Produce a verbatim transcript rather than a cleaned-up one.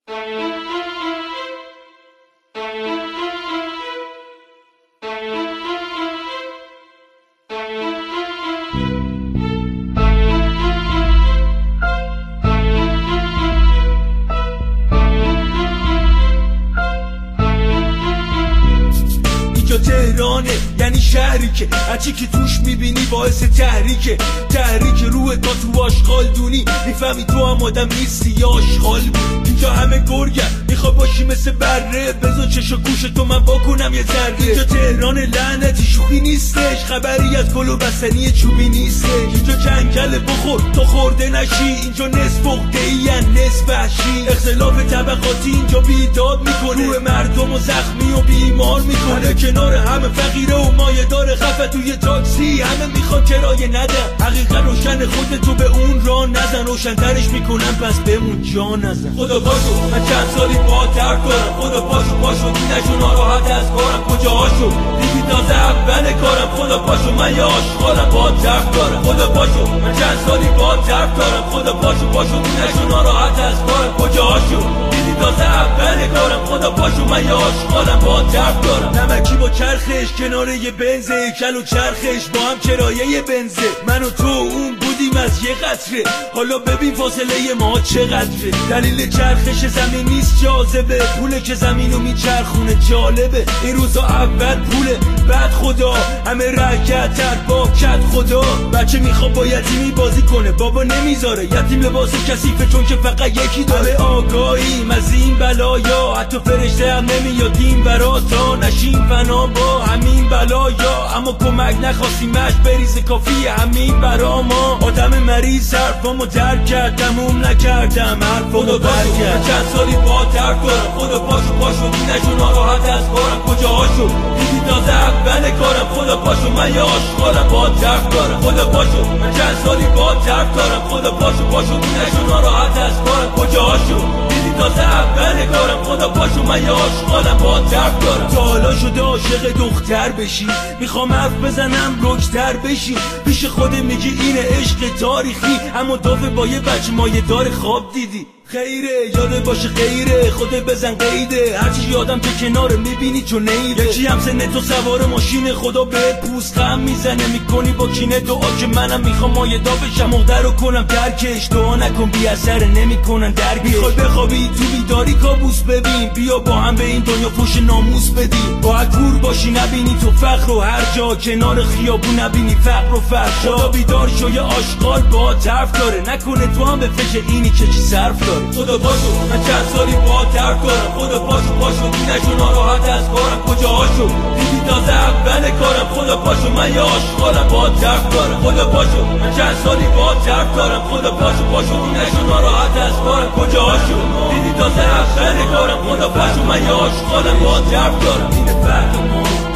تهرانه یعنی شهری که هرچی که توش میبینی باعث تحریکه تحریک روح تا تو آشغال دونی میفهمی تو هم آدم نیستی یا آشغال بود. اینجا همه گرگن میخوا باشی مثل بره بزن چش و گوش تو من باکنم یه ذره. اینجا تهران لعنتی شوخی نیستش خبری از گل و بستنی چوبی نیستش. اینجا جنگل بخور تو خورده نشی اینجا نصف عقده ای نصف وحشی. اختلاف طبقاتی اینجا بیداد میکنه روح مردم و زخمی و بیمار میکنه. کنار همه فقیره و مایه داره خفه توی تاکسی همه میخواد کرایه ندن. حقیقت روشن خودت تو به اون راه نزن روشن‌ترش میکنن پس بمون جا نزن. خدا پاشو من چند سالی با درد دارم خدا پاشو پاشو نشو ناراحت از کارم کجاهاشو دیدی تازه اول کارم. خدا پاشو من یه عاشقانم با درد دارم. خدا پاشو من چند سالی با درد دارم خدا پاشو پاشو نشو ناراحت از کارم کجاهاشو دیدی تازه اول کارم. خدا پاشو من یه عاشقانم با درد دارم. نمکی با چرخش کنار یه بنزه کل و چرخش با هم کرایه بنزه. من و تو اون بودیم از یه قطره حالا ببین فاصله ما چقدره. دلیل چرخش زمین نیست جاذبه پوله که زمینو میچرخونه جالبه. این روزا اول پوله بعد خدا همه رکت تر با کت خدا. بچه میخواد با یتیمی بازی کنه بابا نمیذاره یتیم لباس کثیفه چون که فقط یکی داره. آگاهیم از این بلایا حتی فرشته هم نمیادیم برا تا نشیم فنا با همین بلایا. اما کمک نخواستیمش بریزه کافیه همین برا ما. آدم مریض حرفامو درک کرد تموم نکردم حرفامو برگرد. چند سالی با درد دارم خدا پاشو پاشو نشو ناراحت از کارم کجاهاشو دیدی تازه اول کارم. خدا پاشو من یه عاشقانم با درد دارم. خدا پاشو من چند سالی با درد دارم خدا پاشو پاشو نشو ناراحت از کارم کجاهاشو دیدی تازه اول کارم. خدا پاشو من یه عاشقانم با درد دارم. تا حالا شده عاشق دختر بشی میخوام حرف بزنم رکتر بشی پیش خود میگی اینه عشق تاریخی اما دافه با یه بچه مایه دار خواب دیدی. خیره یاده باشه خیره خودت بزن قیده هرچی یادم که کناره میبینی چون نیده. یکی هم سن تو سوار ماشین خدا بهت پوست غم میزنه میکنی با کینه دعا که منم میخوام مایه دا بشم مقدر رو کنم درکش. دعا نکن بی اثر نمیکنن درکش. میخوای بخوابی تو بیداری کابوس ببین بیا با هم به این دنیا پوش ناموس بدیم. با کور باشی نبینی تو فقر و هر جا کنار خیابون نبینی فقر و فرشا. خدا بیدار شو یه آشغال با طرف داره نکنه تو هم به فکر اینی که چی صرف داره. خدا پاشو من چند سالی با درد دارم خدا پاشو پاشو نشو ناراحت از کارم کجاهاشو دیدی تازه اول کارم. خدا پاشو من یه عاشقانم با درد دارم. خدا پاشو من چند سالی با درد دارم خدا پاشو پاشو نشو ناراحت از کارم کجاهاشو دیدی تازه اول کارم. خدا پاشو من یه عاشقانم با درد دارم. این فرق ما